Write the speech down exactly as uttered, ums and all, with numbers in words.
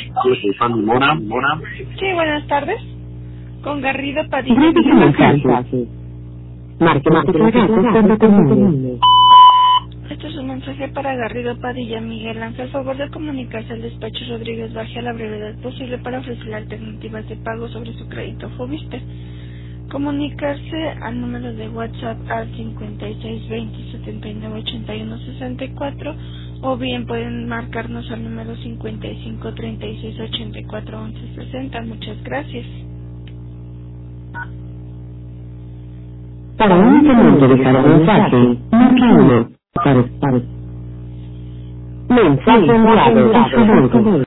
Yo soy Fanny Mora. Mora. Sí, buenas tardes. Con Garrido Padilla. Gracias por mensaje. Marque más cuando termine. Esto es un mensaje para Garrido Padilla. Miguel Ángel, favor de comunicarse al despacho Rodríguez Baje a la brevedad posible para ofrecerle alternativas de pago sobre su crédito Fobiste. Comunicarse al número de WhatsApp al cincuenta y seis veinte setenta y nueve ochenta y uno sesenta y cuatro o bien pueden marcarnos al número cincuenta y cinco treinta y seis ochenta y cuatro once sesenta. Muchas gracias. Para únicamente dejar un mensaje, marque uno. Para, para. Mensaje enviado.